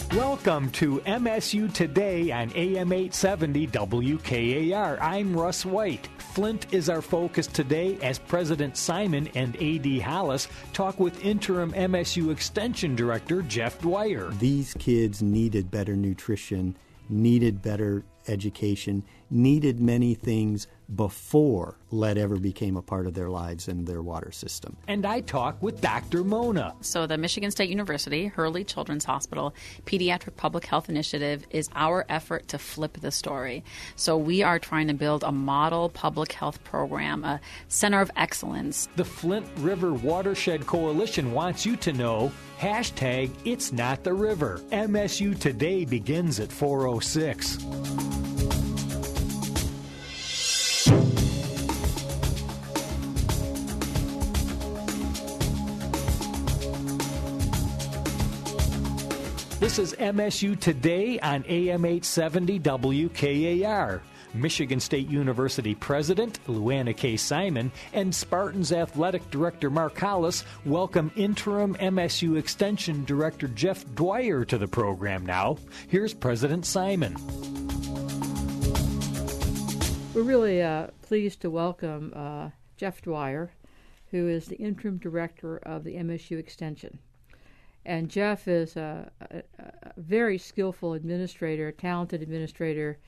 Welcome to MSU Today on AM 870 WKAR. I'm Russ White. Flint is our focus today as President Simon and A.D. Hollis talk with interim MSU Extension Director Jeff Dwyer. These kids needed better nutrition, needed better education, needed many things before lead ever became a part of their lives and their water system. And I talk with Dr. Mona. So the Michigan State University, Hurley Children's Hospital Pediatric Public Health Initiative is our effort to flip the story. So we are trying to build a model public health program, a center of excellence. The Flint River Watershed Coalition wants you to know, hashtag It's Not the River. MSU Today begins at 4:06. This is MSU Today on AM 870 WKAR. Michigan State University President Luana K. Simon and Spartans Athletic Director Mark Hollis welcome interim MSU Extension Director Jeff Dwyer to the program now. Here's President Simon. We're really pleased to welcome Jeff Dwyer, who is the interim director of the MSU Extension. And Jeff is a very skillful administrator, talented administrator,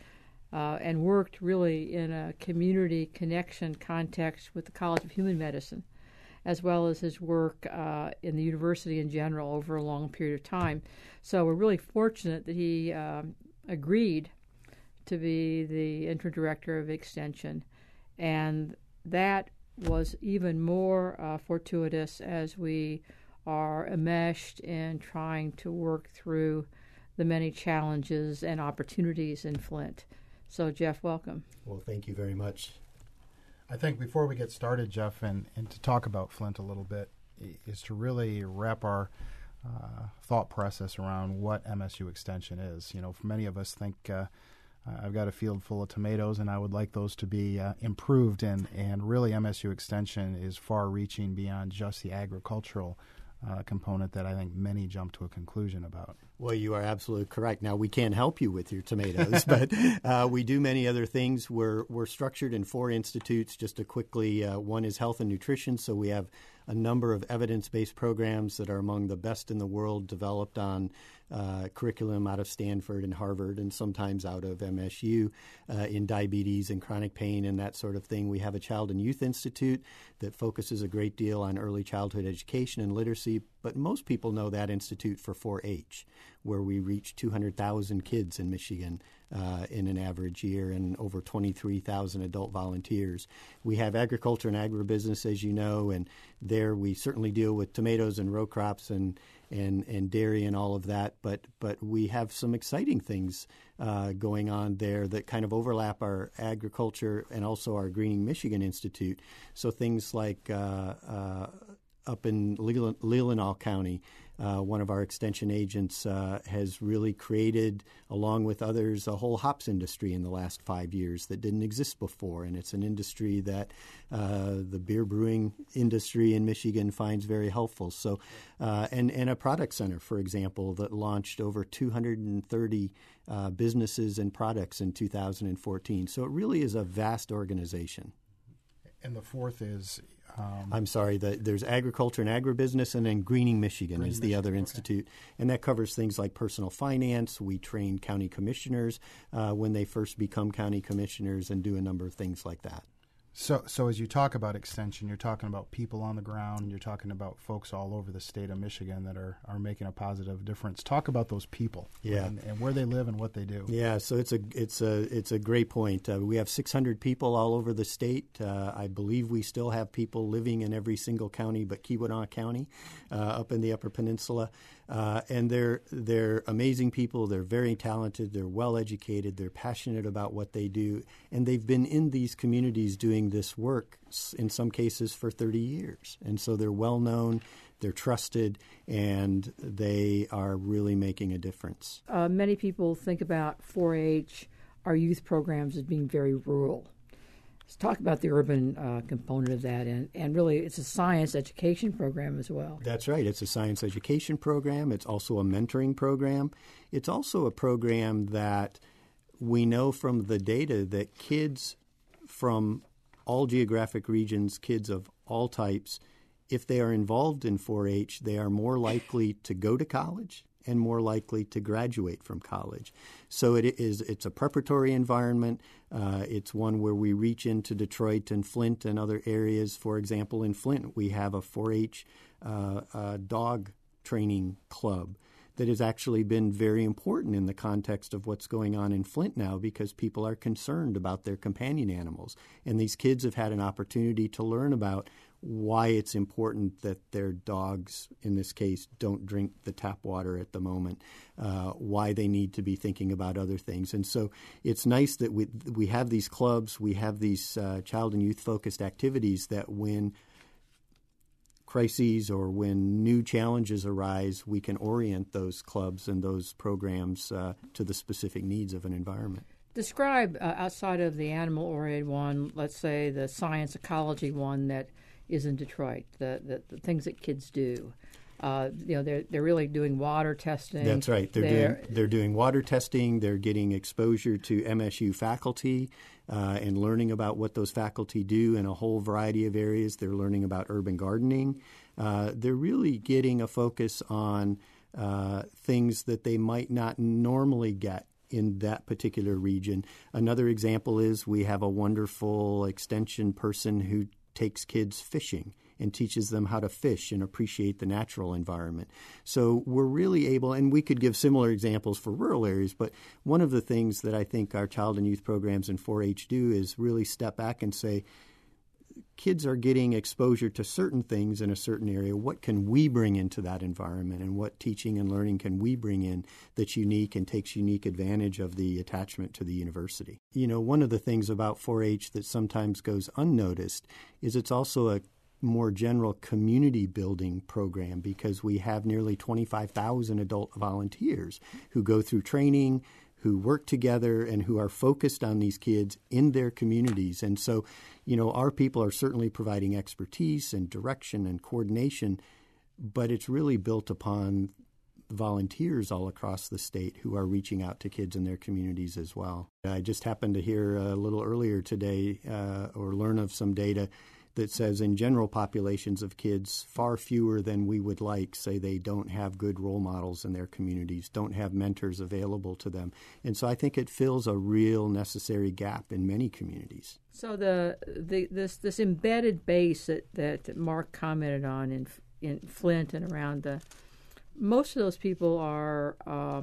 and worked really in a community connection context with the College of Human Medicine, as well as his work in the university in general over a long period of time. So we're really fortunate that he agreed to be the interim director of Extension. And that was even more fortuitous as we are enmeshed in trying to work through the many challenges and opportunities in Flint. So, Jeff, welcome. Well, thank you very much. I think before we get started, Jeff, and to talk about Flint a little bit, is to really wrap our thought process around what MSU Extension is. You know, for many of us think I've got a field full of tomatoes and I would like those to be improved, and really MSU Extension is far-reaching beyond just the agricultural component that I think many jump to a conclusion about. Well, you are absolutely correct. Now, we can't help you with your tomatoes, but we do many other things. We're structured in 4 institutes. Just to quickly, one is health and nutrition, so we have a number of evidence-based programs that are among the best in the world, developed on curriculum out of Stanford and Harvard and sometimes out of MSU in diabetes and chronic pain and that sort of thing. We have a Child and Youth Institute that focuses a great deal on early childhood education and literacy, but most people know that institute for 4-H, where we reach 200,000 kids in Michigan in an average year and over 23,000 adult volunteers. We have agriculture and agribusiness, as you know, and there we certainly deal with tomatoes and row crops and dairy and all of that, but we have some exciting things going on there that kind of overlap our agriculture and also our Greening Michigan Institute. So things like up in Leelanau County, one of our extension agents has really created, along with others, a whole hops industry in the last 5 years that didn't exist before. And it's an industry that the beer brewing industry in Michigan finds very helpful. So, and a product center, for example, that launched over 230 businesses and products in 2014. So it really is a vast organization. And the fourth is... I'm sorry, there's agriculture and agribusiness, and then Greening Michigan is the other institute. And that covers things like personal finance. We train county commissioners when they first become county commissioners and do a number of things like that. So as you talk about extension, you're talking about people on the ground. You're talking about folks all over the state of Michigan that are making a positive difference. Talk about those people, and where they live and what they do. Yeah, so it's a great point. We have 600 people all over the state. I believe we still have people living in every single county but Keweenaw County, up in the Upper Peninsula, and they're amazing people. They're very talented. They're well educated. They're passionate about what they do, and they've been in these communities doing this work in some cases for 30 years. And so they're well known, they're trusted, and they are really making a difference. Many people think about 4-H, our youth programs, as being very rural. Let's talk about the urban component of that, and really it's a science education program as well. That's right. It's a science education program. It's also a mentoring program. It's also a program that we know from the data that kids from all geographic regions, kids of all types, if they are involved in 4-H, they are more likely to go to college and more likely to graduate from college. So it's a preparatory environment. It's one where we reach into Detroit and Flint and other areas. For example, in Flint, we have a 4-H dog training club that has actually been very important in the context of what's going on in Flint now, because people are concerned about their companion animals. And these kids have had an opportunity to learn about why it's important that their dogs, in this case, don't drink the tap water at the moment, why they need to be thinking about other things. And so it's nice that we have these clubs, we have these child and youth-focused activities that when crises or when new challenges arise, we can orient those clubs and those programs to the specific needs of an environment. Describe, outside of the animal-oriented one, let's say the science ecology one that is in Detroit, the things that kids do. They're really doing water testing. That's right. They're doing water testing. They're getting exposure to MSU faculty and learning about what those faculty do in a whole variety of areas. They're learning about urban gardening. They're really getting a focus on things that they might not normally get in that particular region. Another example is we have a wonderful extension person who takes kids fishing and teaches them how to fish and appreciate the natural environment. So we're really able, and we could give similar examples for rural areas, but one of the things that I think our child and youth programs in 4-H do is really step back and say, kids are getting exposure to certain things in a certain area. What can we bring into that environment, and what teaching and learning can we bring in that's unique and takes unique advantage of the attachment to the university? You know, one of the things about 4-H that sometimes goes unnoticed is it's also a more general community building program, because we have nearly 25,000 adult volunteers who go through training, who work together, and who are focused on these kids in their communities. And so, you know, our people are certainly providing expertise and direction and coordination, but it's really built upon volunteers all across the state who are reaching out to kids in their communities as well. I just happened to hear a little earlier today or learn of some data that says in general populations of kids, far fewer than we would like say they don't have good role models in their communities, don't have mentors available to them. And so I think it fills a real necessary gap in many communities. So this embedded base that Mark commented on in Flint and around most of those people are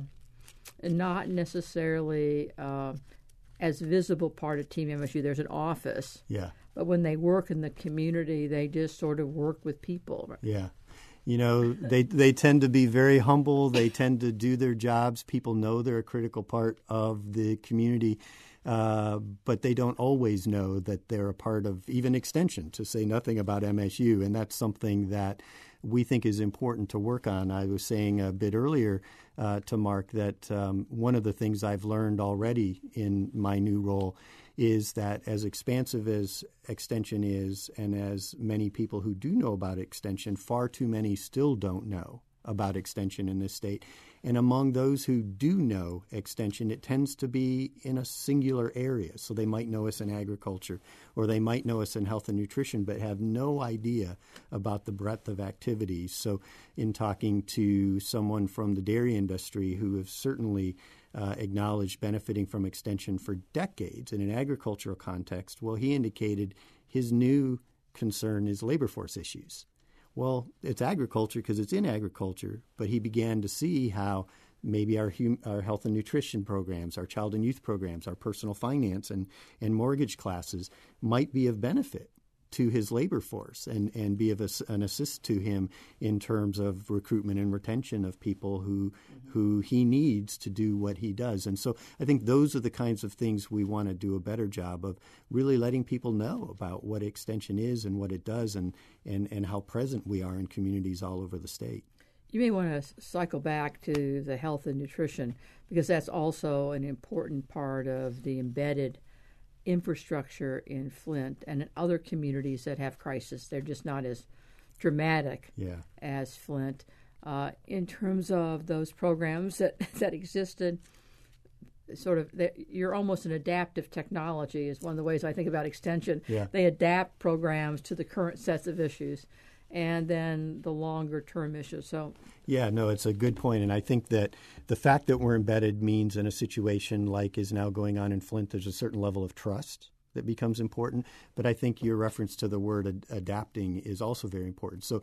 not necessarily as visible part of Team MSU. There's an office. Yeah. But when they work in the community, they just sort of work with people. Yeah. You know, they tend to be very humble. They tend to do their jobs. People know they're a critical part of the community, but they don't always know that they're a part of even Extension, to say nothing about MSU. And that's something that we think is important to work on. I was saying a bit earlier to Mark that one of the things I've learned already in my new role is that as expansive as Extension is, and as many people who do know about Extension, far too many still don't know about Extension in this state. And among those who do know Extension, it tends to be in a singular area. So they might know us in agriculture, or they might know us in health and nutrition, but have no idea about the breadth of activities. So in talking to someone from the dairy industry who have certainly acknowledged benefiting from Extension for decades in an agricultural context, well, he indicated his new concern is labor force issues. Well, it's agriculture because it's in agriculture, but he began to see how maybe our health and nutrition programs, our child and youth programs, our personal finance and mortgage classes might be of benefit to his labor force and be of an assist to him in terms of recruitment and retention of people who he needs to do what he does. And so I think those are the kinds of things we want to do a better job of, really letting people know about what Extension is and what it does and how present we are in communities all over the state. You may want to cycle back to the health and nutrition, because that's also an important part of the embedded infrastructure in Flint and in other communities that have crisis. They're just not as dramatic as Flint. In terms of those programs that existed, you're almost an adaptive technology is one of the ways I think about extension. Yeah. They adapt programs to the current sets of issues and then the longer term issues. So yeah, no, it's a good point. And I think that the fact that we're embedded means in a situation like is now going on in Flint, there's a certain level of trust that becomes important. But I think your reference to the word adapting is also very important. So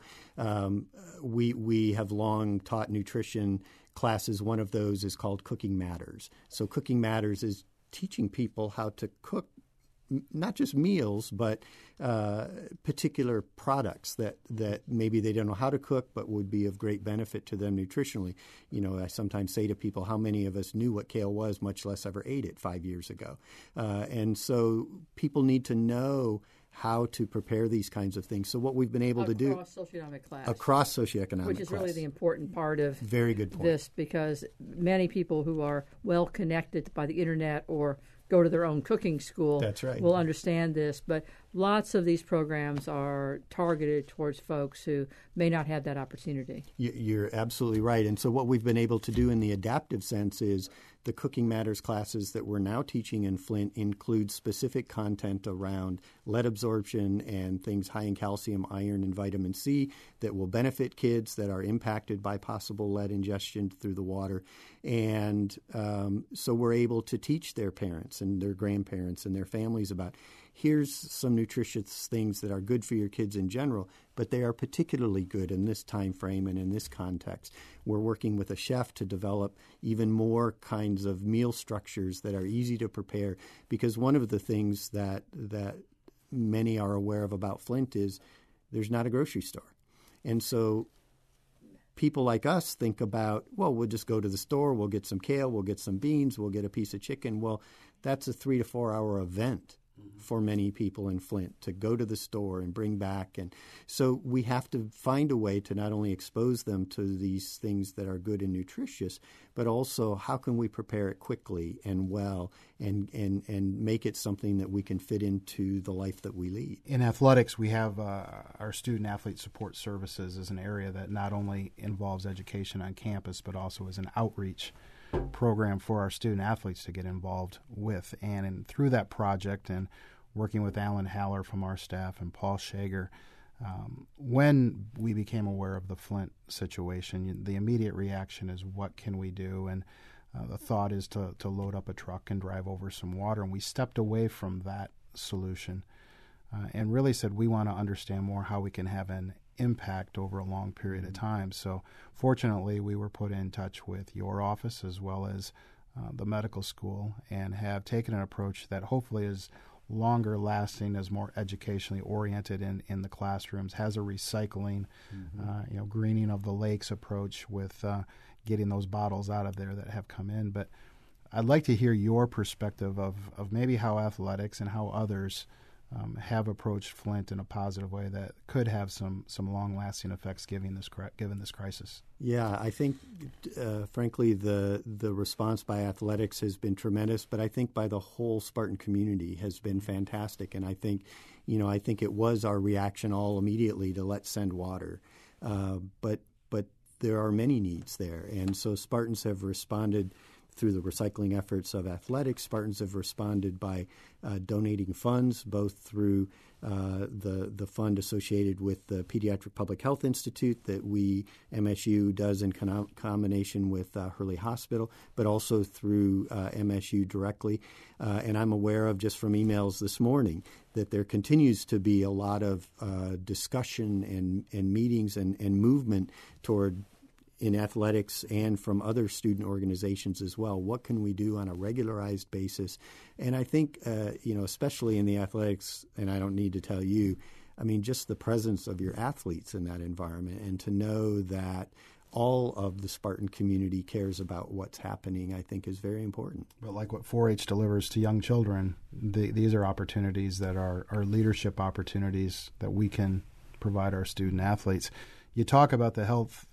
we have long taught nutrition classes. One of those is called Cooking Matters. So Cooking Matters is teaching people how to cook not just meals, but particular products that maybe they don't know how to cook but would be of great benefit to them nutritionally. You know, I sometimes say to people, how many of us knew what kale was, much less ever ate it 5 years ago? And so people need to know how to prepare these kinds of things. So what we've been able to do across socioeconomic class, which is class. Really the important part of very good point. This, because many people who are well connected by the internet or go to their own cooking school will understand this. But lots of these programs are targeted towards folks who may not have that opportunity. You're absolutely right. And so what we've been able to do in the adaptive sense is the Cooking Matters classes that we're now teaching in Flint include specific content around lead absorption and things high in calcium, iron, and vitamin C that will benefit kids that are impacted by possible lead ingestion through the water. And so we're able to teach their parents and their grandparents and their families about here's some nutritious things that are good for your kids in general, but they are particularly good in this time frame and in this context. We're working with a chef to develop even more kinds of meal structures that are easy to prepare, because one of the things that many are aware of about Flint is there's not a grocery store. And so people like us think about, well, we'll just go to the store, we'll get some kale, we'll get some beans, we'll get a piece of chicken. Well, that's a 3 to 4 hour event for many people in Flint to go to the store and bring back. And so we have to find a way to not only expose them to these things that are good and nutritious, but also how can we prepare it quickly and well and make it something that we can fit into the life that we lead. In athletics, we have our student athlete support services as an area that not only involves education on campus, but also as an outreach program for our student athletes to get involved with. And through that project and working with Alan Haller from our staff and Paul Shager, when we became aware of the Flint situation, the immediate reaction is, what can we do? And the thought is to load up a truck and drive over some water. And we stepped away from that solution and really said we want to understand more how we can have an impact over a long period of time. So fortunately, we were put in touch with your office as well as the medical school and have taken an approach that hopefully is longer lasting, is more educationally oriented in the classrooms, has a recycling, greening of the lakes approach with getting those bottles out of there that have come in. But I'd like to hear your perspective of maybe how athletics and how others have approached Flint in a positive way that could have some long-lasting effects given this crisis. Yeah, I think, frankly, the response by athletics has been tremendous, but I think by the whole Spartan community has been fantastic. And I think it was our reaction all immediately to let's send water, but there are many needs there, and so Spartans have responded through the recycling efforts of athletics. Spartans have responded by donating funds, both through the fund associated with the Pediatric Public Health Institute that MSU does in combination with Hurley Hospital, but also through MSU directly. And I'm aware of, just from emails this morning, that there continues to be a lot of discussion and meetings and movement toward, in athletics and from other student organizations as well, what can we do on a regularized basis? And I think, especially in the athletics, and I don't need to tell you, I mean, just the presence of your athletes in that environment and to know that all of the Spartan community cares about what's happening, I think is very important. But like what 4-H delivers to young children, these are opportunities that are leadership opportunities that we can provide our student athletes. You talk about the health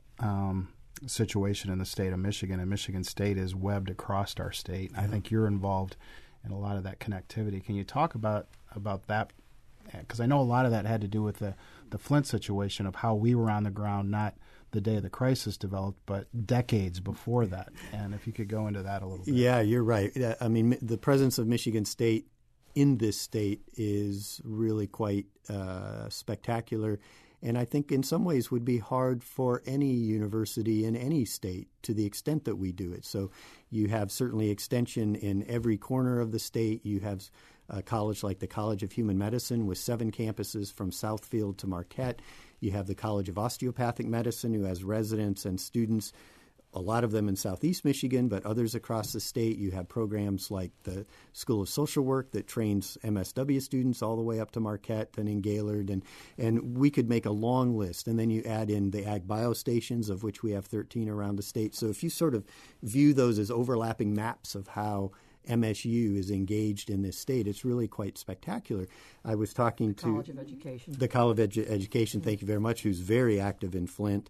situation in the state of Michigan, and Michigan State is webbed across our state. I think you're involved and a lot of that connectivity. Can you talk about that? Because I know a lot of that had to do with the Flint situation of how we were on the ground, not the day the crisis developed, but decades before that. And if you could go into that a little bit. Yeah, you're right. I mean, the presence of Michigan State in this state is really quite spectacular, and I think in some ways would be hard for any university in any state to the extent that we do it. So you have certainly extension in every corner of the state. You have a college like the College of Human Medicine with 7 campuses from Southfield to Marquette. You have the College of Osteopathic Medicine, who has residents and students, a lot of them in southeast Michigan, but others across the state. You have programs like the School of Social Work that trains MSW students all the way up to Marquette and in Gaylord, and we could make a long list. And then you add in the ag bio stations, of which we have 13 around the state. So if you sort of view those as overlapping maps of how MSU is engaged in this state, it's really quite spectacular. I was talking to College of Education. The College of Education, thank you very much, who's very active in Flint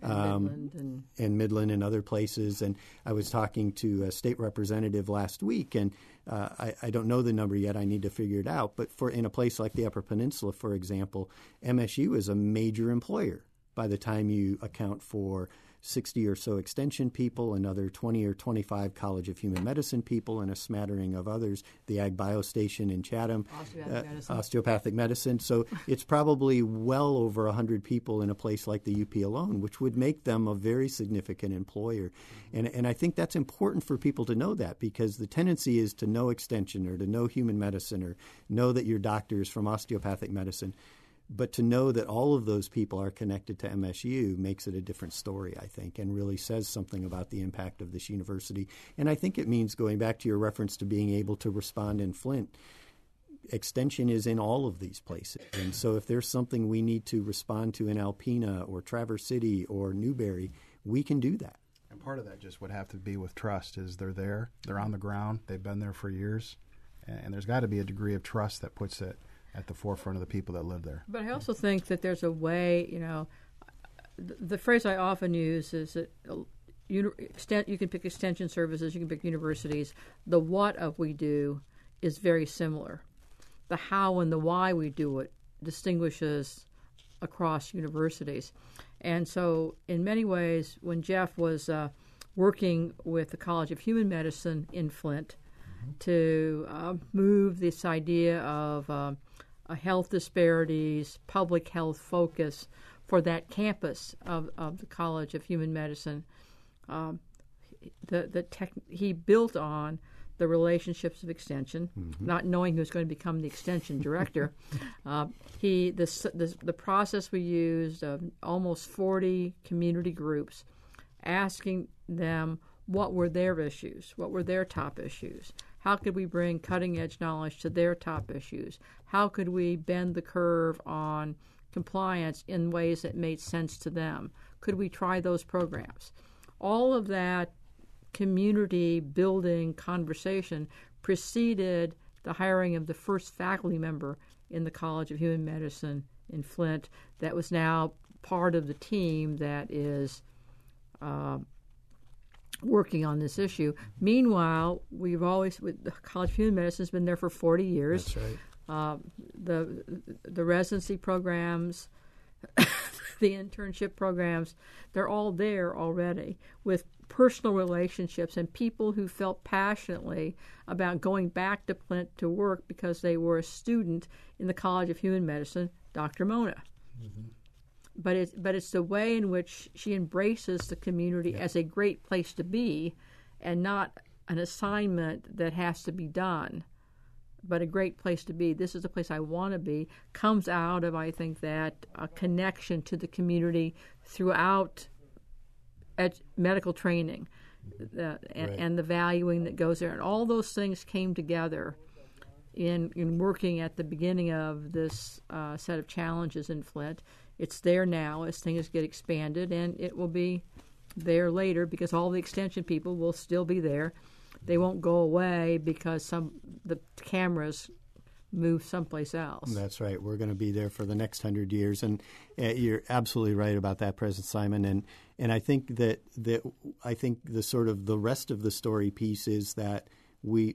And Midland and other places. And I was talking to a state representative last week, and I don't know the number yet. I need to figure it out. But in a place like the Upper Peninsula, for example, MSU is a major employer by the time you account for 60 or so extension people, another 20 or 25 College of Human Medicine people, and a smattering of others, the Ag Bio Station in Chatham, osteopathic medicine. So it's probably well over 100 people in a place like the UP alone, which would make them a very significant employer. And I think that's important for people to know that, because the tendency is to know extension or to know human medicine or know that your doctor is from osteopathic medicine. But to know that all of those people are connected to MSU makes it a different story, I think, and really says something about the impact of this university. And I think it means, going back to your reference to being able to respond in Flint, extension is in all of these places. And so if there's something we need to respond to in Alpena or Traverse City or Newberry, we can do that. And part of that just would have to be with trust, is they're there, they're on the ground, they've been there for years, and there's got to be a degree of trust that puts it at the forefront of the people that live there. But I also think that there's a way, the phrase I often use is that you can pick extension services, you can pick universities. The what of we do is very similar. The how and the why we do it distinguishes across universities. And so in many ways, when Jeff was working with the College of Human Medicine in Flint to move this idea of health disparities, public health focus for that campus of the College of Human Medicine, he built on the relationships of extension, not knowing who was going to become the extension director. The process we used of almost 40 community groups, asking them what were their issues, what were their top issues. How could we bring cutting-edge knowledge to their top issues? How could we bend the curve on compliance in ways that made sense to them? Could we try those programs? All of that community building conversation preceded the hiring of the first faculty member in the College of Human Medicine in Flint that was now part of the team that is working on this issue. Meanwhile, the College of Human Medicine has been there for 40 years. That's right. The residency programs, the internship programs, they're all there already with personal relationships and people who felt passionately about going back to Flint to work because they were a student in the College of Human Medicine, Dr. Mona. Mm-hmm. But it's the way in which she embraces the community as a great place to be, and not an assignment that has to be done, but a great place to be. This is the place I want to be. Comes out of, I think, that connection to the community throughout medical training, and the valuing that goes there, and all those things came together in working at the beginning of this set of challenges in Flint. It's there now as things get expanded, and it will be there later because all the extension people will still be there. They won't go away because the cameras move someplace else. That's right. We're going to be there for the next 100 years, and you're absolutely right about that, President Simon. And I think that the sort of the rest of the story piece is that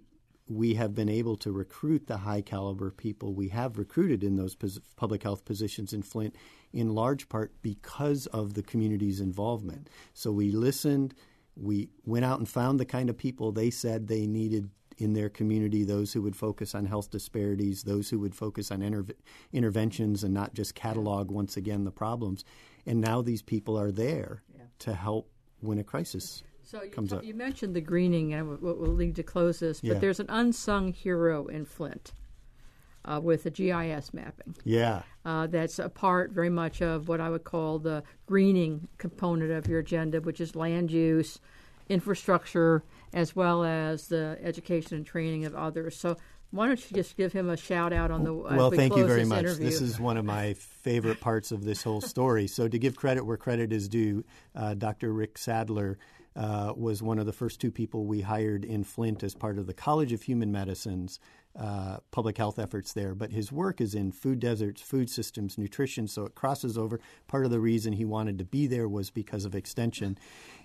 we have been able to recruit the high-caliber people we have recruited in those public health positions in Flint in large part because of the community's involvement. So we listened. We went out and found the kind of people they said they needed in their community, those who would focus on health disparities, those who would focus on interventions and not just catalog, once again, the problems. And now these people are there to help when a crisis comes up. You mentioned the greening, and we'll need to close this, but there's an unsung hero in Flint with the GIS mapping. That's a part very much of what I would call the greening component of your agenda, which is land use, infrastructure, as well as the education and training of others. So why don't you just give him a shout-out on the Well, thank you very much. Interview. This is one of my favorite parts of this whole story. So to give credit where credit is due, Dr. Rick Sadler was one of the first two people we hired in Flint as part of the College of Human Medicine's public health efforts there. But his work is in food deserts, food systems, nutrition, so it crosses over. Part of the reason he wanted to be there was because of extension.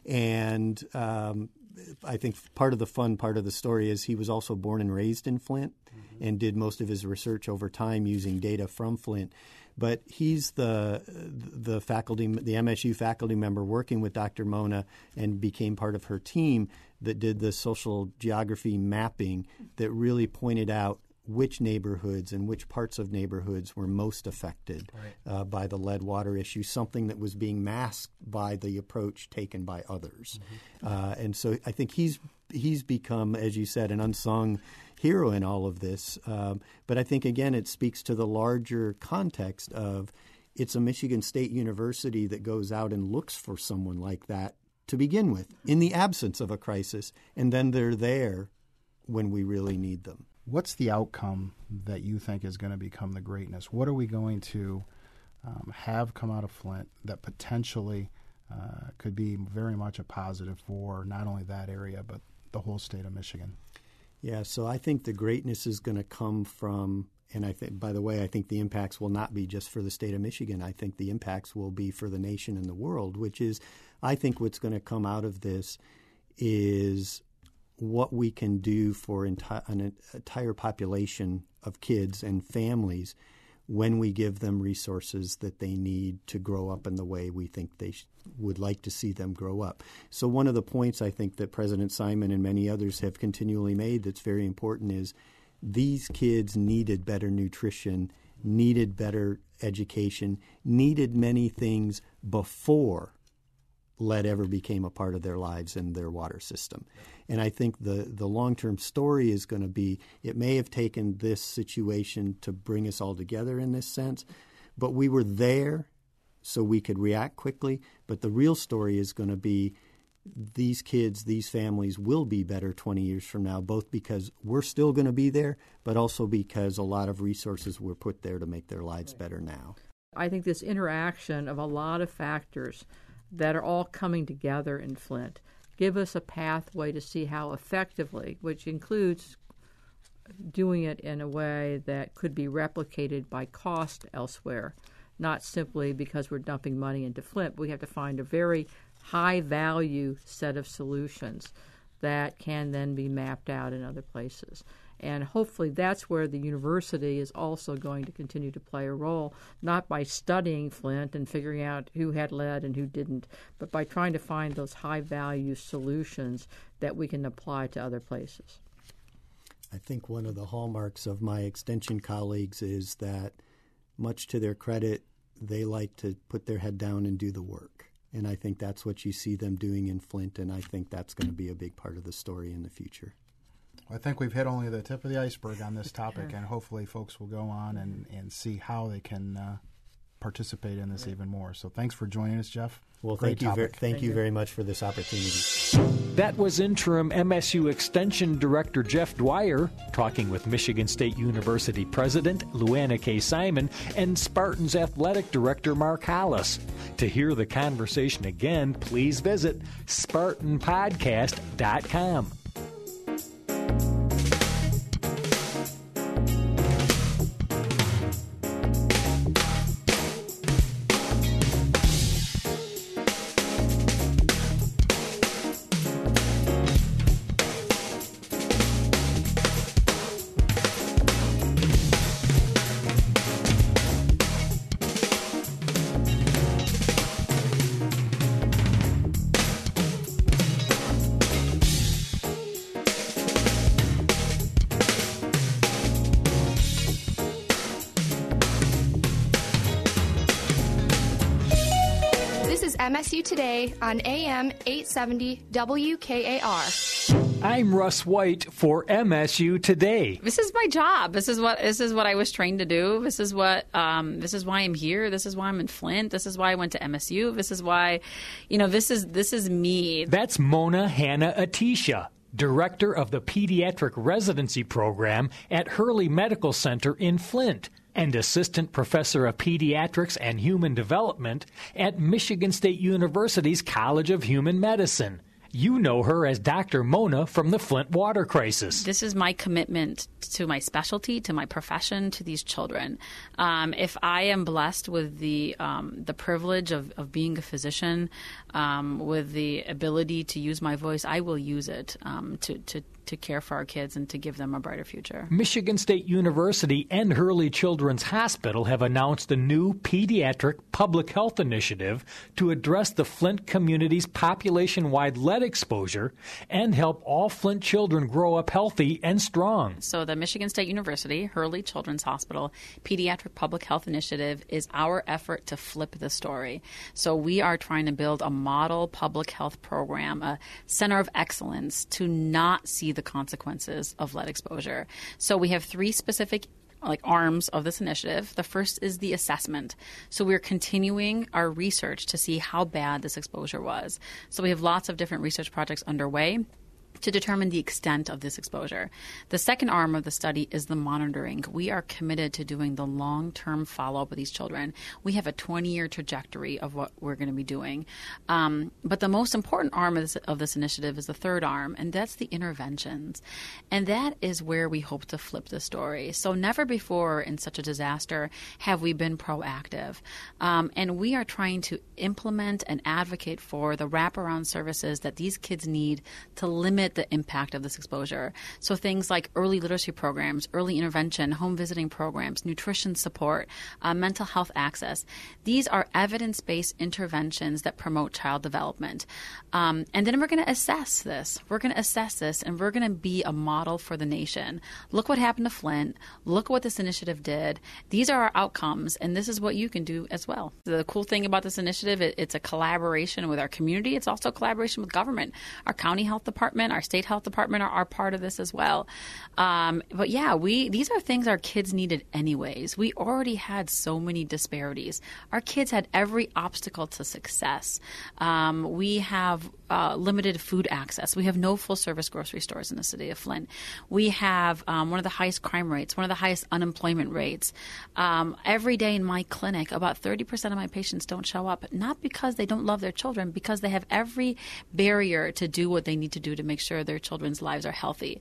And I think part of the fun part of the story is he was also born and raised in Flint and did most of his research over time using data from Flint. But he's the faculty, the MSU faculty member working with Dr. Mona and became part of her team that did the social geography mapping that really pointed out which neighborhoods and which parts of neighborhoods were most affected by the lead water issue, something that was being masked by the approach taken by others. And so I think he's become, as you said, an unsung hero in all of this. But I think, again, it speaks to the larger context of it's a Michigan State University that goes out and looks for someone like that to begin with in the absence of a crisis, and then they're there when we really need them. What's the outcome that you think is going to become the greatness? What are we going to have come out of Flint that potentially could be very much a positive for not only that area but the whole state of Michigan? Yeah, so I think the greatness is going to come from, and I think, by the way, I think the impacts will not be just for the state of Michigan. I think the impacts will be for the nation and the world, which is, I think what's going to come out of this is what we can do for an entire population of kids and families when we give them resources that they need to grow up in the way we think they would like to see them grow up. So one of the points I think that President Simon and many others have continually made that's very important is these kids needed better nutrition, needed better education, needed many things before lead ever became a part of their lives and their water system. And I think the long-term story is going to be, it may have taken this situation to bring us all together in this sense, but we were there so we could react quickly. But the real story is going to be these kids, these families will be better 20 years from now, both because we're still going to be there, but also because a lot of resources were put there to make their lives better now. I think this interaction of a lot of factors that are all coming together in Flint give us a pathway to see how effectively, which includes doing it in a way that could be replicated by cost elsewhere, not simply because we're dumping money into Flint. We have to find a very high-value set of solutions that can then be mapped out in other places. And hopefully that's where the university is also going to continue to play a role, not by studying Flint and figuring out who had lead and who didn't, but by trying to find those high-value solutions that we can apply to other places. I think one of the hallmarks of my extension colleagues is that, much to their credit, they like to put their head down and do the work. And I think that's what you see them doing in Flint, and I think that's going to be a big part of the story in the future. I think we've hit only the tip of the iceberg on this topic, and hopefully folks will go on and see how they can participate in this even more. So thanks for joining us, Jeff. Well, thank you very much for this opportunity. That was interim MSU Extension Director Jeff Dwyer talking with Michigan State University President Luana K. Simon and Spartans Athletic Director Mark Hollis. To hear the conversation again, please visit SpartanPodcast.com. MSU Today on AM 870 WKAR. I'm Russ White for MSU Today. This is my job. This is what I was trained to do. This is why I'm here. This is why I'm in Flint. This is why I went to MSU. This is why, this is me. That's Mona Hanna-Attisha, Director of the Pediatric Residency Program at Hurley Medical Center in Flint, and Assistant Professor of Pediatrics and Human Development at Michigan State University's College of Human Medicine. You know her as Dr. Mona from the Flint water crisis. This is my commitment to my specialty, to my profession, to these children. If I am blessed with the privilege of being a physician, with the ability to use my voice, I will use it to care for our kids and to give them a brighter future. Michigan State University and Hurley Children's Hospital have announced a new pediatric public health initiative to address the Flint community's population-wide lead exposure and help all Flint children grow up healthy and strong. So the Michigan State University, Hurley Children's Hospital Pediatric Public Health Initiative is our effort to flip the story. So we are trying to build a model public health program, a center of excellence to not see the consequences of lead exposure. So we have three specific arms of this initiative. The first is the assessment. So we're continuing our research to see how bad this exposure was. So we have lots of different research projects underway to determine the extent of this exposure. The second arm of the study is the monitoring. We are committed to doing the long-term follow-up with these children. We have a 20-year trajectory of what we're going to be doing. But the most important arm of this initiative is the third arm, and that's the interventions. And that is where we hope to flip the story. So never before in such a disaster have we been proactive. And we are trying to implement and advocate for the wraparound services that these kids need to limit the impact of this exposure. So things like early literacy programs, early intervention, home visiting programs, nutrition support, mental health access. These are evidence-based interventions that promote child development. And then we're going to assess this. We're going to assess this, and we're going to be a model for the nation. Look what happened to Flint. Look what this initiative did. These are our outcomes, and this is what you can do as well. The cool thing about this initiative, it's a collaboration with our community. It's also a collaboration with government. Our county health department, our state health department are part of this as well. But yeah, these are things our kids needed anyways. We already had so many disparities. Our kids had every obstacle to success. We have limited food access. We have no full-service grocery stores in the city of Flint. We have one of the highest crime rates, one of the highest unemployment rates. Every day in my clinic, about 30% of my patients don't show up, not because they don't love their children, because they have every barrier to do what they need to do to make sure their children's lives are healthy.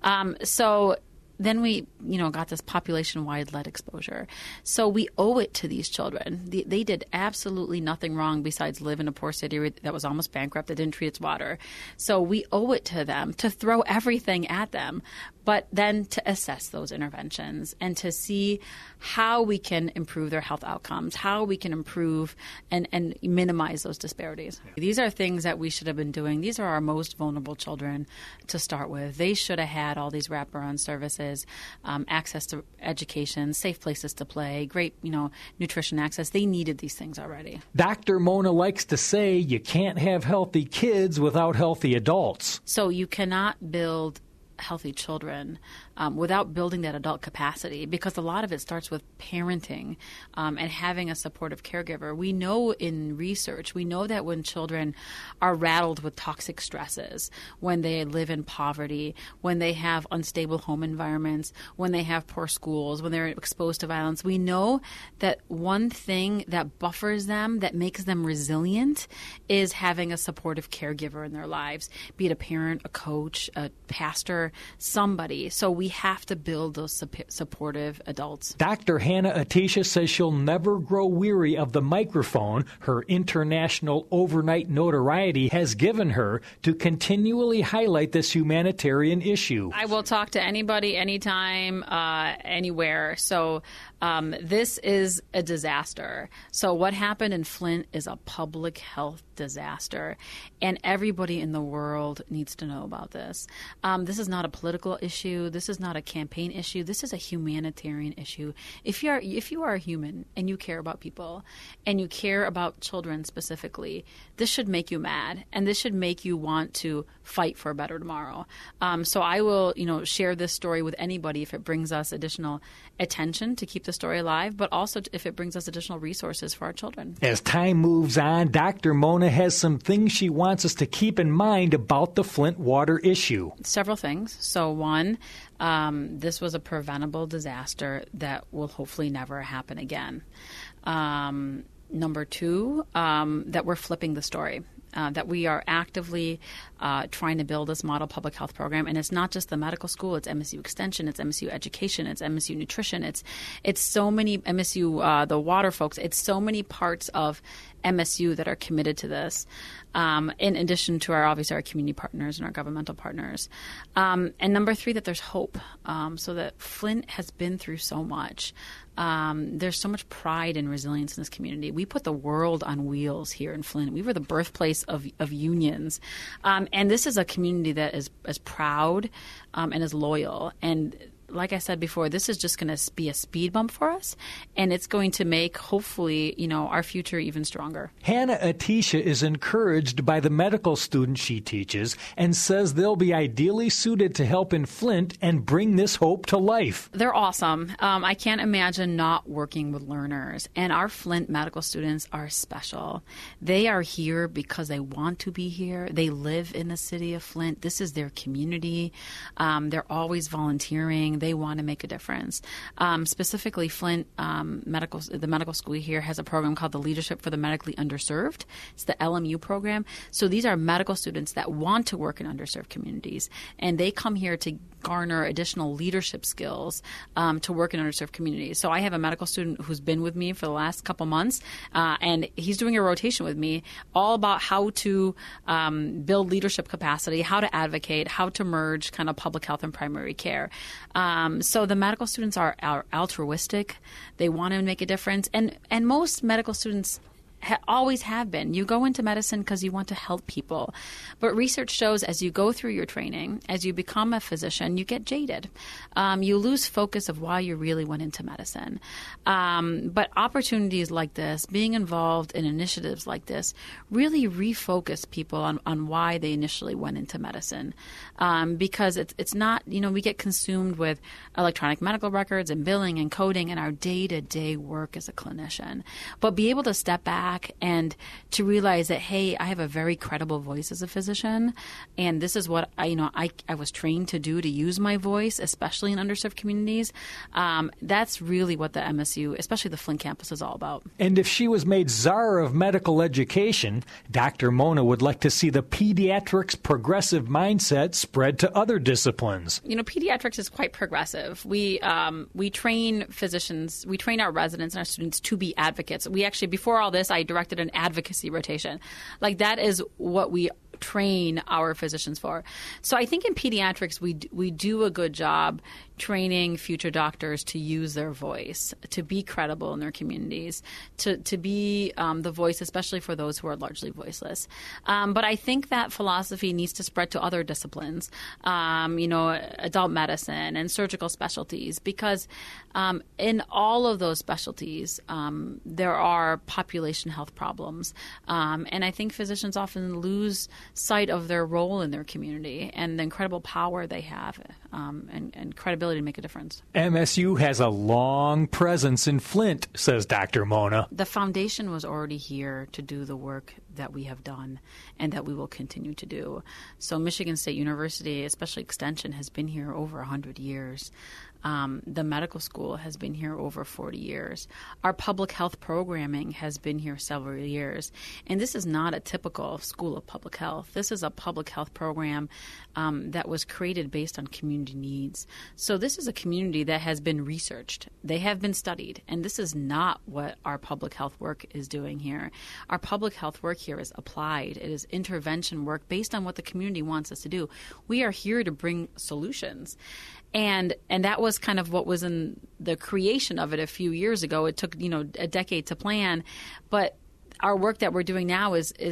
So then we, got this population-wide lead exposure. So we owe it to these children. They did absolutely nothing wrong besides live in a poor city that was almost bankrupt, that didn't treat its water. So we owe it to them to throw everything at them, but then to assess those interventions and to see how we can improve their health outcomes, how we can improve and minimize those disparities. These are things that we should have been doing. These are our most vulnerable children to start with. They should have had all these wraparound services, access to education, safe places to play, great, nutrition access. They needed these things already. Dr. Mona likes to say you can't have healthy kids without healthy adults. So you cannot build healthy children without building that adult capacity, because a lot of it starts with parenting and having a supportive caregiver. We know in research, we know that when children are rattled with toxic stresses, when they live in poverty, when they have unstable home environments, when they have poor schools, when they're exposed to violence, we know that one thing that buffers them, that makes them resilient, is having a supportive caregiver in their lives, be it a parent, a coach, a pastor, somebody. So we have to build those supportive adults. Dr. Hanna-Attisha says she'll never grow weary of the microphone her international overnight notoriety has given her to continually highlight this humanitarian issue. I will talk to anybody, anytime, anywhere. So this is a disaster. So what happened in Flint is a public health disaster, and everybody in the world needs to know about this. This is not a political issue. This is not a campaign issue. This is a humanitarian issue. If you are a human and you care about people and you care about children specifically, this should make you mad, and this should make you want to fight for a better tomorrow. So I will, share this story with anybody if it brings us additional attention to keep the story alive, but also if it brings us additional resources for our children. As time moves on, Dr. Mona has some things she wants us to keep in mind about the Flint water issue. Several things. So one, this was a preventable disaster that will hopefully never happen again. Number two, that we're flipping the story. That we are actively trying to build this model public health program. And it's not just the medical school, it's MSU Extension, it's MSU Education, it's MSU Nutrition, it's so many MSU, the water folks, it's so many parts of MSU that are committed to this, in addition to our community partners and our governmental partners. And number three, that there's hope, so that Flint has been through so much. There's so much pride and resilience in this community. We put the world on wheels here in Flint. We were the birthplace of unions. And this is a community that is proud and is loyal. And like I said before, this is just going to be a speed bump for us, and it's going to make, hopefully, our future even stronger. Hannah Atisha is encouraged by the medical students she teaches and says they'll be ideally suited to help in Flint and bring this hope to life. They're awesome. I can't imagine not working with learners, and our Flint medical students are special. They are here because they want to be here. They live in the city of Flint. This is their community. They're always volunteering. They want to make a difference. Specifically, Flint the medical school here has a program called the Leadership for the Medically Underserved. It's the LMU program. So these are medical students that want to work in underserved communities, and they come here to garner additional leadership skills to work in underserved communities. So I have a medical student who's been with me for the last couple months, and he's doing a rotation with me all about how to build leadership capacity, how to advocate, how to merge kind of public health and primary care. So the medical students are altruistic. They want to make a difference. And most medical students always have been. You go into medicine because you want to help people. But research shows as you go through your training, as you become a physician, you get jaded. You lose focus of why you really went into medicine. But opportunities like this, being involved in initiatives like this, really refocus people on why they initially went into medicine. Because it's not, we get consumed with electronic medical records and billing and coding and our day-to-day work as a clinician. But be able to step back and to realize that, hey, I have a very credible voice as a physician, and this is what I was trained to do, to use my voice, especially in underserved communities. That's really what the MSU, especially the Flint campus, is all about. And if she was made czar of medical education, Dr. Mona would like to see the pediatrics progressive mindset spread to other disciplines. Pediatrics is quite progressive. We train physicians, we train our residents and our students to be advocates. We actually, before all this, I directed an advocacy rotation. Like, that is what we train our physicians for. So I think in pediatrics, we do a good job training future doctors to use their voice, to be credible in their communities, to be the voice, especially for those who are largely voiceless. But I think that philosophy needs to spread to other disciplines, adult medicine and surgical specialties, because in all of those specialties, there are population health problems. And I think physicians often lose sight of their role in their community and the incredible power they have and credibility to make a difference. MSU has a long presence in Flint, says Dr. Mona. The foundation was already here to do the work that we have done and that we will continue to do. So Michigan State University, especially Extension, has been here over 100 years. The medical school has been here over 40 years. Our public health programming has been here several years. And this is not a typical school of public health. This is a public health program that was created based on community needs. So this is a community that has been researched. They have been studied. And this is not what our public health work is doing here. Our public health work here is applied. It is intervention work based on what the community wants us to do. We are here to bring solutions. And that was kind of what was in the creation of it a few years ago. It took, a decade to plan. But our work that we're doing now is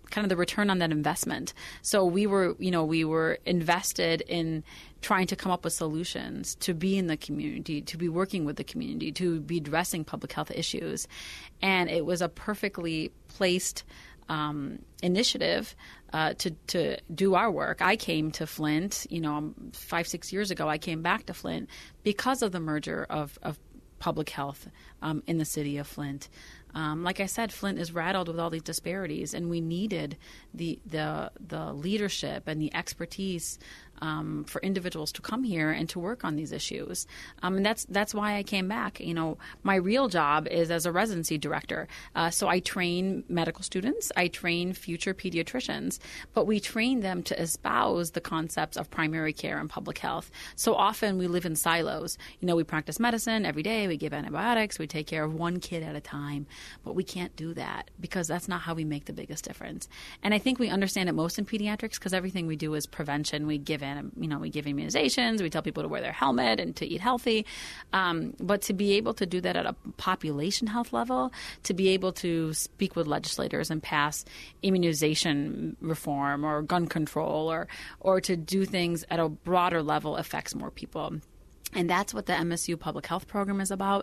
kind of the return on that investment. So we were invested in trying to come up with solutions, to be in the community, to be working with the community, to be addressing public health issues. And it was a perfectly placed initiative to do our work. I came to Flint, 5-6 years ago, I came back to Flint because of the merger of public health in the city of Flint. Like I said, Flint is rattled with all these disparities, and we needed the leadership and the expertise for individuals to come here and to work on these issues. And that's why I came back. My real job is as a residency director. So I train medical students. I train future pediatricians. But we train them to espouse the concepts of primary care and public health. So often we live in silos. We practice medicine every day. We give antibiotics. We take care of one kid at a time. But we can't do that because that's not how we make the biggest difference. And I think we understand it most in pediatrics because everything we do is prevention. We give immunizations. We tell people to wear their helmet and to eat healthy. But to be able to do that at a population health level, to be able to speak with legislators and pass immunization reform or gun control or to do things at a broader level affects more people. And that's what the MSU Public Health Program is about,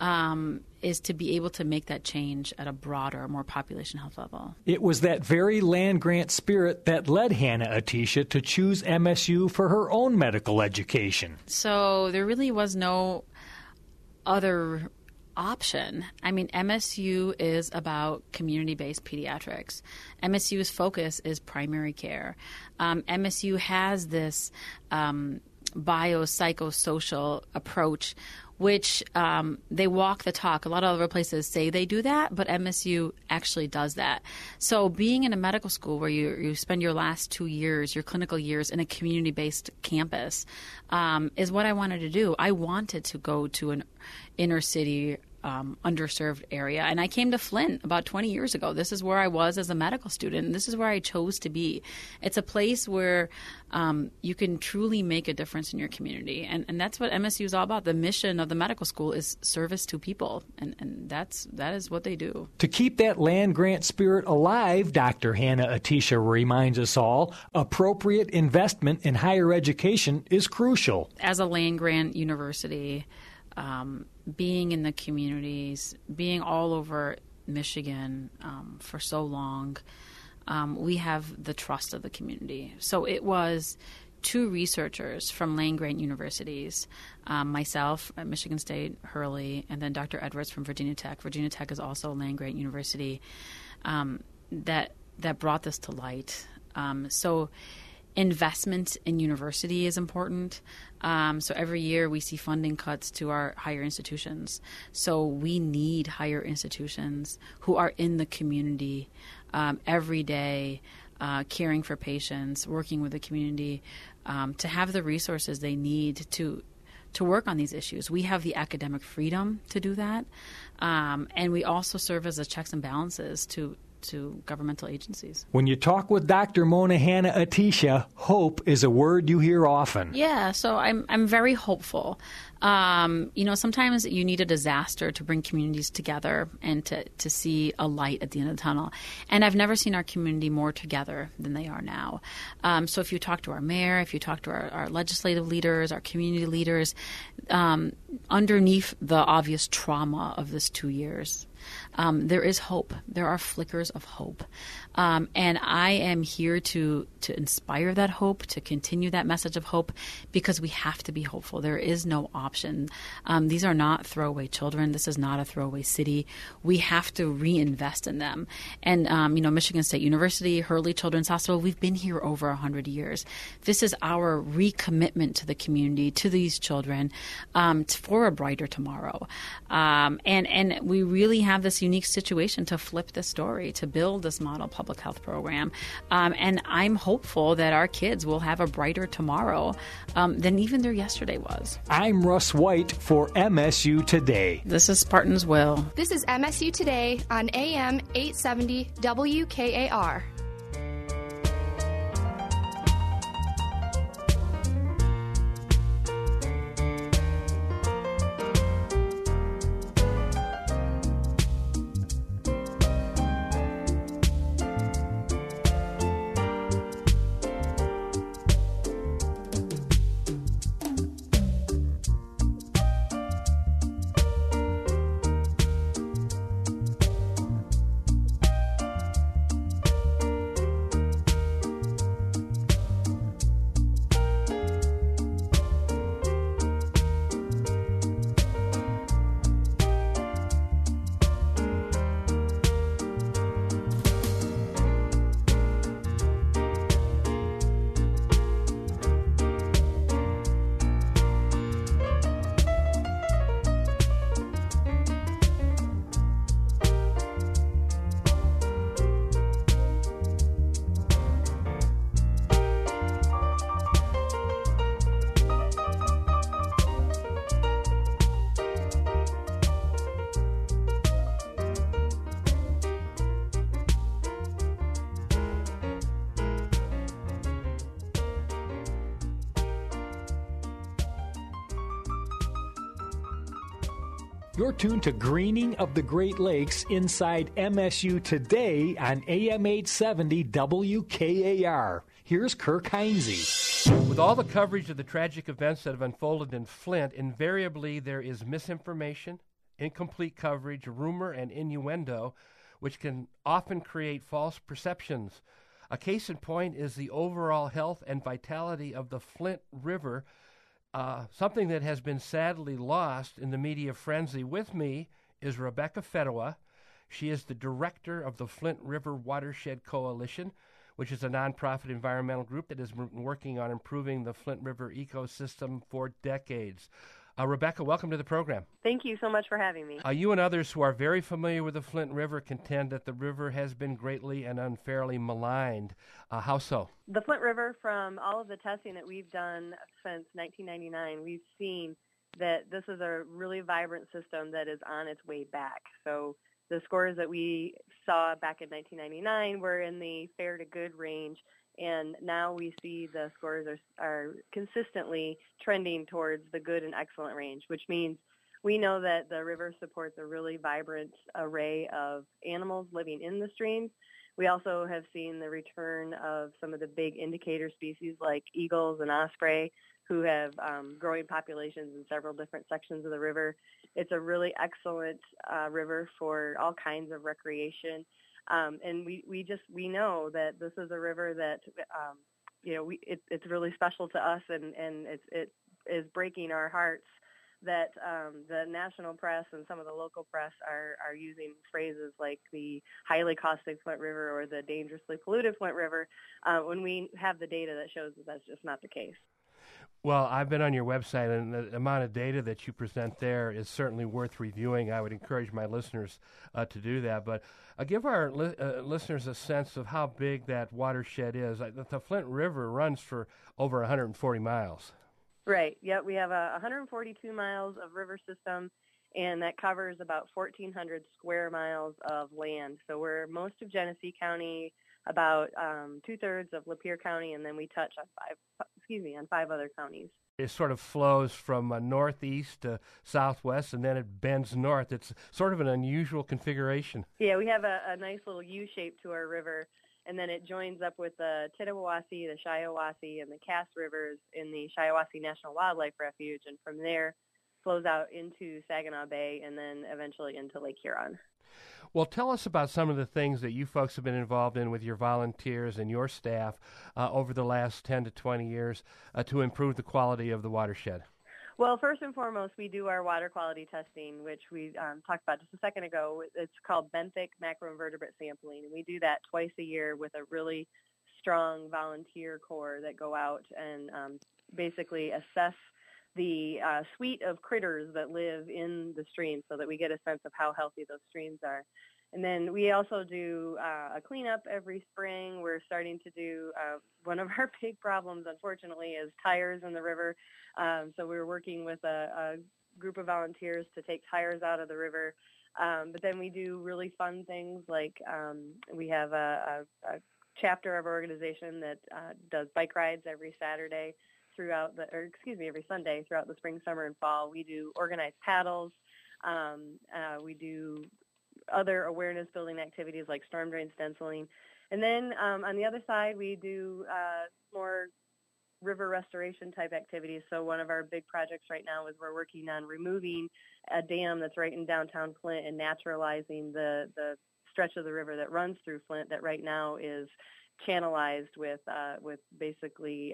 is to be able to make that change at a broader, more population health level. It was that very land-grant spirit that led Hannah Atisha to choose MSU for her own medical education. So there really was no other option. I mean, MSU is about community-based pediatrics. MSU's focus is primary care. MSU has this biopsychosocial approach, which they walk the talk. A lot of other places say they do that, but MSU actually does that. So being in a medical school where you spend your last 2 years, your clinical years, in a community-based campus is what I wanted to do. I wanted to go to an inner city underserved area. And I came to Flint about 20 years ago. This is where I was as a medical student, and this is where I chose to be. It's a place where you can truly make a difference in your community. And that's what MSU is all about. The mission of the medical school is service to people, and that is what they do. To keep that land-grant spirit alive, Dr. Hannah Atisha reminds us all, appropriate investment in higher education is crucial. As a land-grant university, being in the communities, being all over Michigan for so long, we have the trust of the community. So it was 2 researchers from land-grant universities, myself at Michigan State, Hurley, and then Dr. Edwards from Virginia Tech. Virginia Tech is also a land-grant university that brought this to light. So investment in university is important. So every year we see funding cuts to our higher institutions. So we need higher institutions who are in the community every day, caring for patients, working with the community, to have the resources they need to work on these issues. We have the academic freedom to do that. And we also serve as a checks and balances to governmental agencies. When you talk with Dr. Mona Hannah Atisha, hope is a word you hear often. Yeah, so I'm very hopeful. Sometimes you need a disaster to bring communities together and to see a light at the end of the tunnel. And I've never seen our community more together than they are now. So if you talk to our mayor, if you talk to our legislative leaders, our community leaders, underneath the obvious trauma of this 2 years, there is hope. There are flickers of hope. And I am here to inspire that hope, to continue that message of hope, because we have to be hopeful. There is no option. These are not throwaway children. This is not a throwaway city. We have to reinvest in them. And, Michigan State University, Hurley Children's Hospital, we've been here over 100 years. This is our recommitment to the community, to these children, for a brighter tomorrow. And we really have this unique situation to flip the story, to build this model public health program. And I'm hopeful that our kids will have a brighter tomorrow than even their yesterday was. I'm Russ White for MSU Today. This is Spartans Will. This is MSU Today on AM 870 WKAR. You're tuned to Greening of the Great Lakes inside MSU Today on AM 870 WKAR. Here's Kirk Heinze. With all the coverage of the tragic events that have unfolded in Flint, invariably there is misinformation, incomplete coverage, rumor, and innuendo, which can often create false perceptions. A case in point is the overall health and vitality of the Flint River, something that has been sadly lost in the media frenzy. With me is Rebecca Fedewa. She is the director of the Flint River Watershed Coalition, which is a nonprofit environmental group that has been working on improving the Flint River ecosystem for decades. Rebecca, welcome to the program. Thank you so much for having me. You and others who are very familiar with the Flint River contend that the river has been greatly and unfairly maligned. How so? The Flint River, from all of the testing that we've done since 1999, we've seen that this is a really vibrant system that is on its way back. So the scores that we saw back in 1999 were in the fair to good range, and now we see the scores are consistently trending towards the good and excellent range, which means we know that the river supports a really vibrant array of animals living in the streams. We also have seen the return of some of the big indicator species like eagles and osprey, who have growing populations in several different sections of the river. It's a really excellent river for all kinds of recreation. And we know that this is a river that, it's really special to us, and it is breaking our hearts that the national press and some of the local press are using phrases like the highly caustic Flint River or the dangerously polluted Flint River, when we have the data that shows that that's just not the case. Well, I've been on your website, and the amount of data that you present there is certainly worth reviewing. I would encourage my listeners to do that. But give our listeners a sense of how big that watershed is. The Flint River runs for over 140 miles. Right. Yeah, we have 142 miles of river system, and that covers about 1,400 square miles of land. So we're most of Genesee County, about two-thirds of Lapeer County, and then we touch on five other counties. It sort of flows from northeast to southwest, and then it bends north. It's sort of an unusual configuration. Yeah, we have a nice little U shape to our river, and then it joins up with the Tittabawassee, the Shiawassee, and the Cass Rivers in the Shiawassee National Wildlife Refuge, and from there flows out into Saginaw Bay and then eventually into Lake Huron. Well, tell us about some of the things that you folks have been involved in with your volunteers and your staff over the last 10 to 20 years to improve the quality of the watershed. Well, first and foremost, we do our water quality testing, which we talked about just a second ago. It's called benthic macroinvertebrate sampling, and we do that twice a year with a really strong volunteer corps that go out and basically assess the suite of critters that live in the stream so that we get a sense of how healthy those streams are. And then we also do a cleanup every spring. We're starting to do one of our big problems, unfortunately, is tires in the river. So we're working with a group of volunteers to take tires out of the river. But then we do really fun things like we have a chapter of our organization that does bike rides every Saturday every Sunday throughout the spring, summer, and fall. We do organized paddles. We do other awareness building activities like storm drain stenciling. And then on the other side, we do more river restoration type activities. So one of our big projects right now is we're working on removing a dam that's right in downtown Flint and naturalizing the stretch of the river that runs through Flint that right now is channelized with basically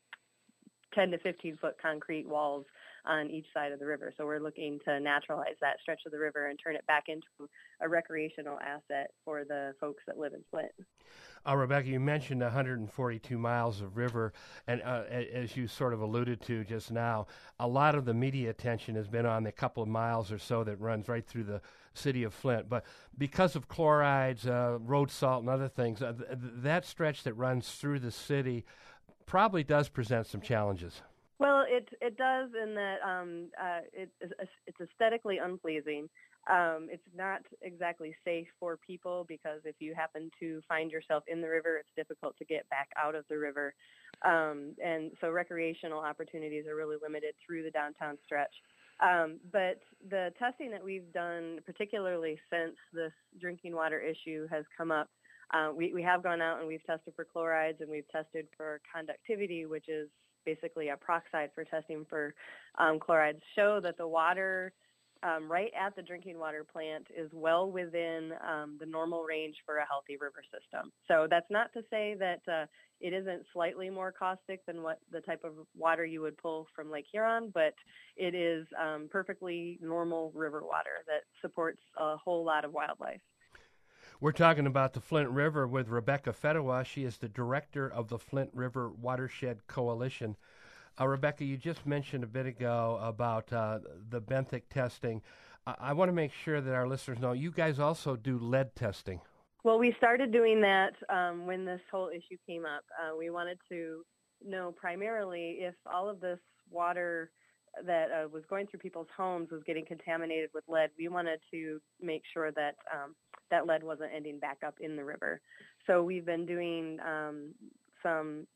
10 to 15 foot concrete walls on each side of the river. So we're looking to naturalize that stretch of the river and turn it back into a recreational asset for the folks that live in Flint. Rebecca, you mentioned 142 miles of river, and as you sort of alluded to just now, a lot of the media attention has been on the couple of miles or so that runs right through the city of Flint. But because of chlorides, road salt, and other things, that stretch that runs through the city probably does present some challenges. Well, it does in that it's aesthetically unpleasing. It's not exactly safe for people because if you happen to find yourself in the river, it's difficult to get back out of the river. And so recreational opportunities are really limited through the downtown stretch. But the testing that we've done, particularly since this drinking water issue has come up, we have gone out and we've tested for chlorides, and we've tested for conductivity, which is basically a proxy for testing for chlorides, show that the water right at the drinking water plant is well within the normal range for a healthy river system. So that's not to say that it isn't slightly more caustic than what the type of water you would pull from Lake Huron, but it is perfectly normal river water that supports a whole lot of wildlife. We're talking about the Flint River with Rebecca Fedewa. She is the director of the Flint River Watershed Coalition. Rebecca, you just mentioned a bit ago about the benthic testing. I want to make sure that our listeners know you guys also do lead testing. Well, we started doing that when this whole issue came up. We wanted to know primarily if all of this water that was going through people's homes was getting contaminated with lead. We wanted to make sure that that lead wasn't ending back up in the river. So we've been doing some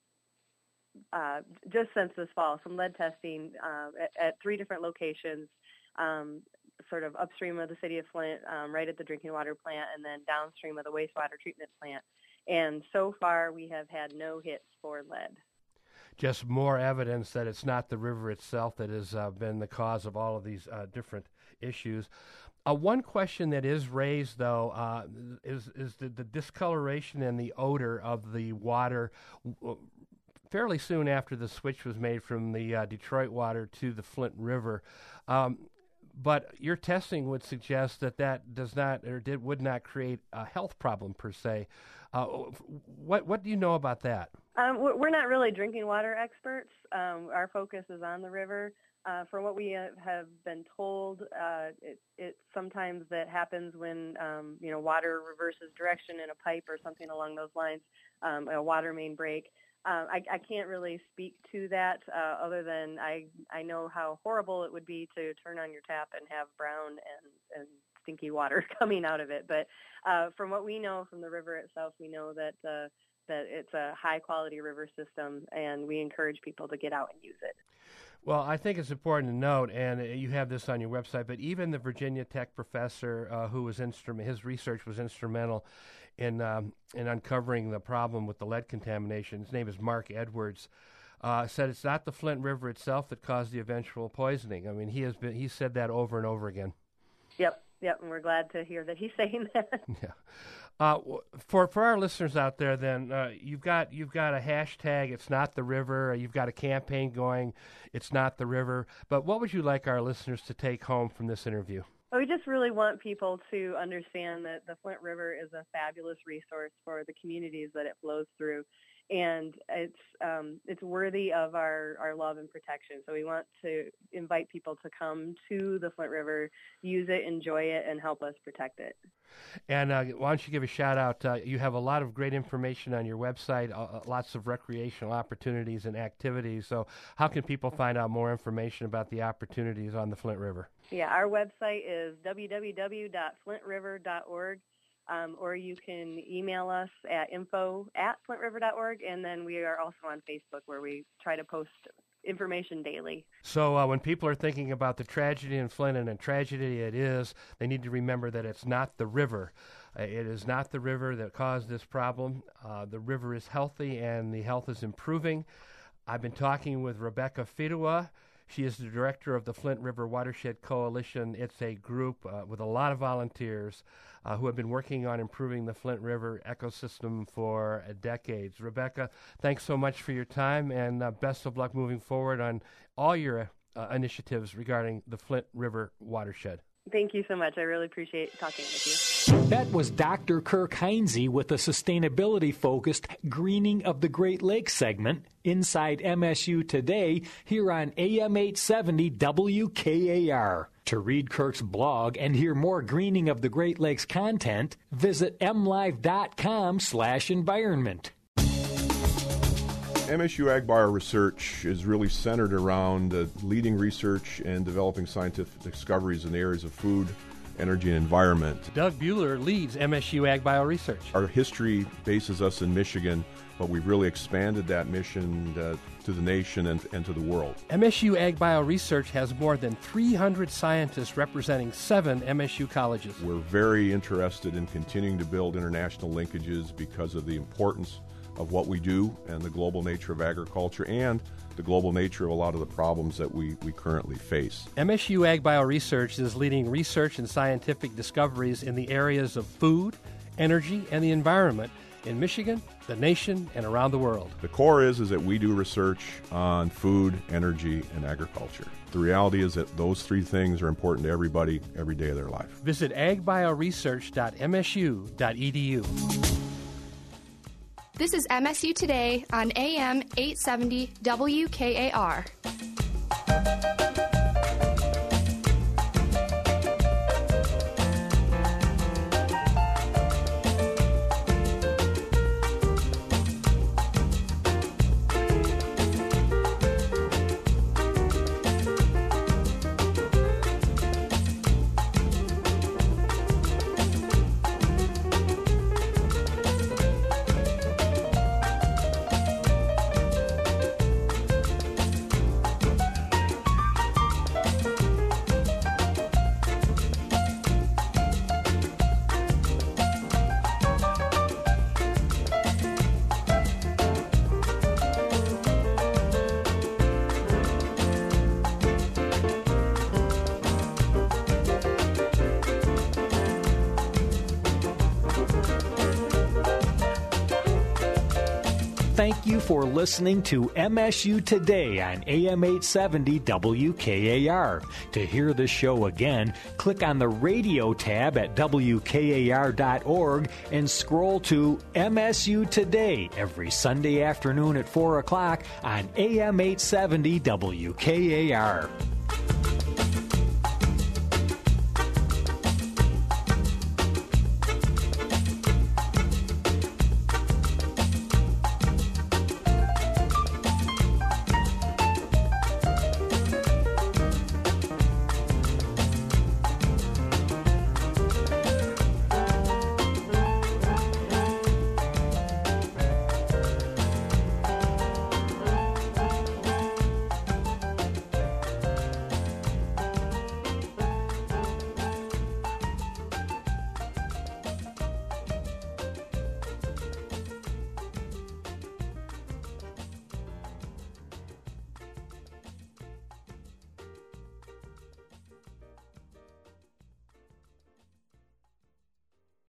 just since this fall, some lead testing at 3 different locations, sort of upstream of the city of Flint, right at the drinking water plant, and then downstream of the wastewater treatment plant. And so far, we have had no hits for lead. Just more evidence that it's not the river itself that has been the cause of all of these different issues. One question that is raised, though, is the discoloration and the odor of the water fairly soon after the switch was made from the Detroit water to the Flint River. But your testing would suggest that does not or would not create a health problem per se. What do you know about that? We're not really drinking water experts. Our focus is on the river. From what we have been told, it sometimes that happens when water reverses direction in a pipe or something along those lines, a water main break. I can't really speak to that other than I know how horrible it would be to turn on your tap and have brown and stinky water coming out of it. But from what we know from the river itself, we know that it's a high-quality river system, and we encourage people to get out and use it. Well, I think it's important to note, and you have this on your website, but even the Virginia Tech professor who was his research was instrumental in uncovering the problem with the lead contamination. His name is Mark Edwards. Said it's not the Flint River itself that caused the eventual poisoning. I mean, he said that over and over again. Yep, and we're glad to hear that he's saying that. Yeah. For our listeners out there, then you've got a hashtag. It's not the river. You've got a campaign going. It's not the river. But what would you like our listeners to take home from this interview? We just really want people to understand that the Flint River is a fabulous resource for the communities that it flows through, and it's worthy of our love and protection. So we want to invite people to come to the Flint River, use it, enjoy it, and help us protect it. And why don't you give a shout out? You have a lot of great information on your website, lots of recreational opportunities and activities. So how can people find out more information about the opportunities on the Flint River? Yeah, our website is www.flintriver.org, or you can email us at info@flintriver.org, and then we are also on Facebook where we try to post information daily. So when people are thinking about the tragedy in Flint, and a tragedy it is, they need to remember that it's not the river. It is not the river that caused this problem. The river is healthy, and the health is improving. I've been talking with Rebecca Fedewa. She is the director of the Flint River Watershed Coalition. It's a group with a lot of volunteers who have been working on improving the Flint River ecosystem for decades. Rebecca, thanks so much for your time, and best of luck moving forward on all your initiatives regarding the Flint River watershed. Thank you so much. I really appreciate talking with you. That was Dr. Kirk Heinze with the sustainability-focused Greening of the Great Lakes segment inside MSU Today here on AM 870 WKAR. To read Kirk's blog and hear more Greening of the Great Lakes content, visit mlive.com/environment. MSU AgBio research is really centered around leading research and developing scientific discoveries in the areas of food, energy and environment. Doug Buehler leads MSU Ag Bio Research. Our history bases us in Michigan, but we've really expanded that mission to the nation and to the world. MSU Ag Bio Research has more than 300 scientists representing 7 MSU colleges. We're very interested in continuing to build international linkages because of the importance of what we do and the global nature of agriculture and the global nature of a lot of the problems that we currently face. MSU Ag Bio Research is leading research and scientific discoveries in the areas of food, energy, and the environment in Michigan, the nation, and around the world. The core is that we do research on food, energy, and agriculture. The reality is that those 3 things are important to everybody every day of their life. Visit agbioresearch.msu.edu. This is MSU Today on AM 870 WKAR. Thank you for listening to MSU Today on AM 870 WKAR. To hear this show again, click on the radio tab at WKAR.org and scroll to MSU Today every Sunday afternoon at 4 o'clock on AM 870 WKAR.